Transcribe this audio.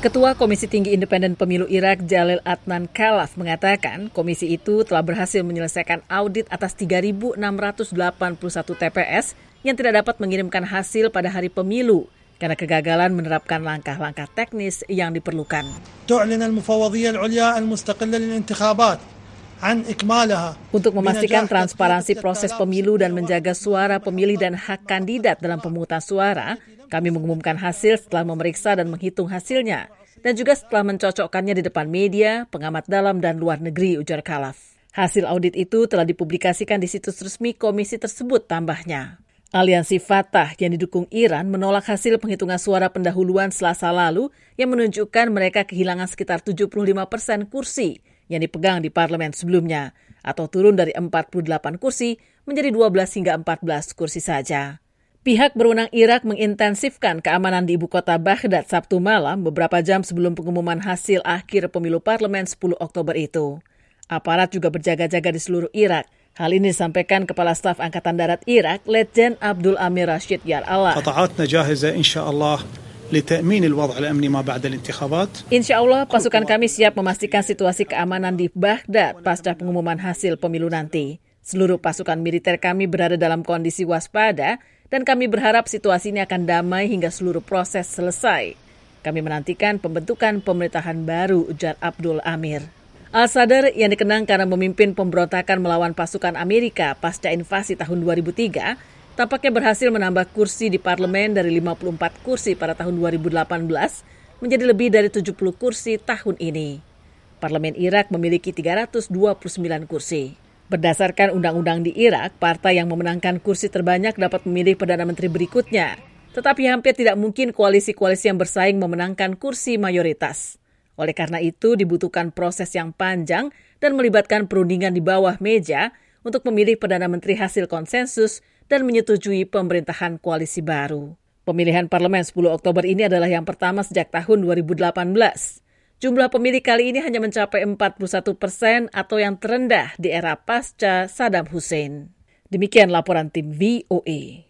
Ketua Komisi Tinggi Independen Pemilu Irak Jalil Adnan Khalaf mengatakan komisi itu telah berhasil menyelesaikan audit atas 3.681 TPS yang tidak dapat mengirimkan hasil pada hari pemilu karena kegagalan menerapkan langkah-langkah teknis yang diperlukan. Untuk memastikan transparansi proses pemilu dan menjaga suara pemilih dan hak kandidat dalam pemungutan suara, kami mengumumkan hasil setelah memeriksa dan menghitung hasilnya, dan juga setelah mencocokkannya di depan media, pengamat dalam dan luar negeri, ujar Khalaf. Hasil audit itu telah dipublikasikan di situs resmi komisi tersebut, tambahnya. Aliansi Fatah yang didukung Iran menolak hasil penghitungan suara pendahuluan Selasa lalu yang menunjukkan mereka kehilangan sekitar 75% kursi yang dipegang di parlemen sebelumnya, atau turun dari 48 kursi menjadi 12 hingga 14 kursi saja. Pihak berwenang Irak mengintensifkan keamanan di ibu kota Baghdad Sabtu malam beberapa jam sebelum pengumuman hasil akhir pemilu parlemen 10 Oktober itu. Aparat juga berjaga-jaga di seluruh Irak. Hal ini disampaikan Kepala Staf Angkatan Darat Irak, Letjen Abdul Amir Rashid Yar'Allah. قطاعاتنا جاهزة إن شاء الله لتأمين الوضع الأمني ما بعد الانتخابات. Insya Allah pasukan kami siap memastikan situasi keamanan di Baghdad pasca pengumuman hasil pemilu nanti. Seluruh pasukan militer kami berada dalam kondisi waspada dan kami berharap situasi ini akan damai hingga seluruh proses selesai. Kami menantikan pembentukan pemerintahan baru, ujar Abdul Amir. Al-Sadr yang dikenang karena memimpin pemberontakan melawan pasukan Amerika pasca invasi tahun 2003, tampaknya berhasil menambah kursi di parlemen dari 54 kursi pada tahun 2018 menjadi lebih dari 70 kursi tahun ini. Parlemen Irak memiliki 329 kursi. Berdasarkan undang-undang di Irak, partai yang memenangkan kursi terbanyak dapat memilih Perdana Menteri berikutnya. Tetapi hampir tidak mungkin koalisi-koalisi yang bersaing memenangkan kursi mayoritas. Oleh karena itu, dibutuhkan proses yang panjang dan melibatkan perundingan di bawah meja untuk memilih Perdana Menteri hasil konsensus dan menyetujui pemerintahan koalisi baru. Pemilihan parlemen 10 Oktober ini adalah yang pertama sejak tahun 2018. Jumlah pemilih kali ini hanya mencapai 41% atau yang terendah di era pasca Saddam Hussein. Demikian laporan tim VOA.